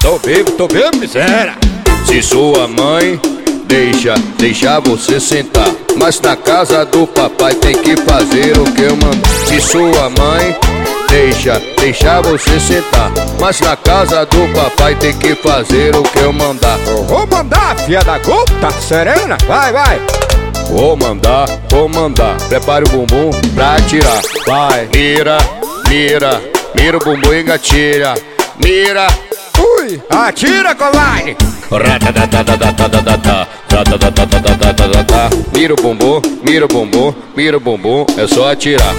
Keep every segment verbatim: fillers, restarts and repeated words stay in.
Tô vivo, tô vivo, miséria. Se sua mãe deixa, deixa você sentar, mas na casa do papai tem que fazer o que eu mando. Se sua mãe deixa, deixa você sentar, mas na casa do papai tem que fazer o que eu mandar. Eu vou mandar, filha da gota, serena, vai, vai. Vou mandar, vou mandar, prepare o bumbum pra atirar. Vai, mira, mira, mira o bumbum e gatilha. Mira, ui, atira, covarde. Mira o bumbum, mira o bumbum, mira o bumbum, é só atirar.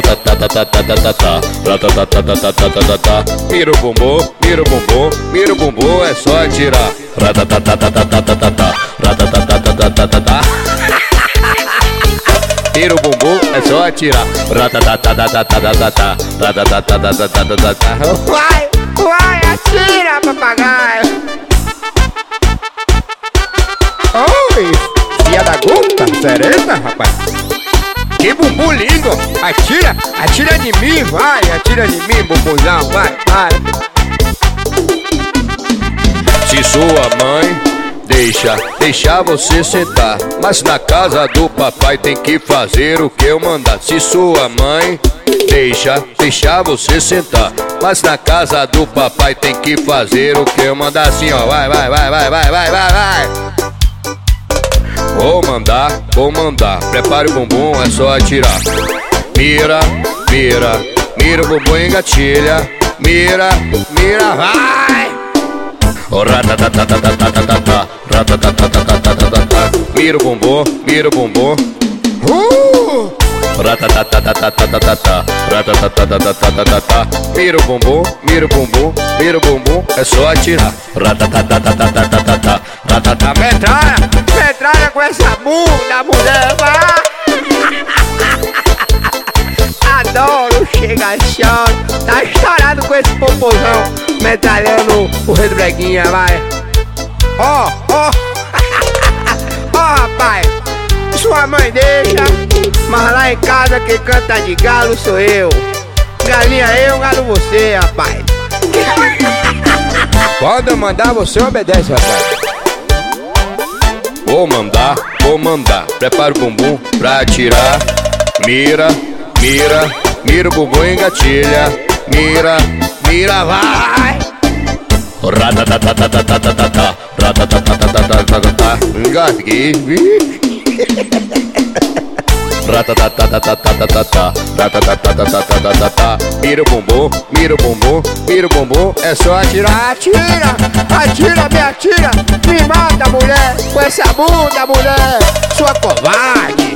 Mira o bumbum, mira o bumbum, mira o bumbum, é só atirar. Mira o bumbum, é só atirar. Vai, vai, atira, papagaio. Oi, filha da gota, serena, rapaz. Que bumbum lindo. Atira, atira de mim, vai, atira de mim, bumbuzão, vai, vai. Se sua mãe deixa, deixa você sentar, mas na casa do papai tem que fazer o que eu mandar. Se sua mãe deixa, deixa você sentar, mas na casa do papai tem que fazer o que eu mandar. Assim, ó, vai, vai, vai, vai, vai, vai, vai, vai. Vou mandar, vou mandar, prepare o bumbum, é só atirar. Mira, mira, mira o bumbum e gatilha. Mira, mira, vai. Mira o bumbum, mira o bumbum. Uh! Mira o bumbum, mira o bumbum, mira o bumbum, é só atirar. Metralha, metralha com essa bunda, mulher, vai. Adoro chegação, tá estourado com esse popozão, metralhando o rei do breguinha, vai. Ó, ó, ó, rapaz, sua mãe deixa, mas lá em casa quem canta de galo sou eu. Galinha eu, galo você, rapaz. Quando eu mandar, você obedece, rapaz. Vou mandar, vou mandar, prepara o bumbum pra atirar. Mira, mira, mira o bumbum e gatilha. Mira, mira, vai. Engasguei. Mira o bumbum, mira o bumbum, mira o bumbum, é só atirar. Atira, atira, me atira, me mata, mulher, com essa bunda, mulher, sua covarde.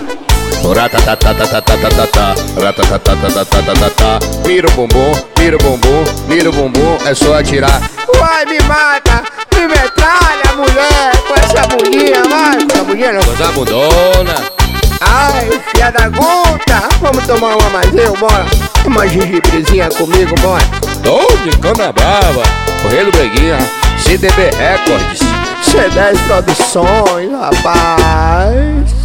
Mira o bumbum, mira o bumbum, mira o bumbum, é só atirar. Vai, me mata, me metralha, mulher, com essa bundinha, vai, com essa bundinha não. Coisa bundona. Ai, filha da gota, vamos tomar uma mais eu, bora. Uma gengibrezinha comigo, bora. Tô de cana brava, o rei do breguinha, C D B Records. C dez Produções, rapaz.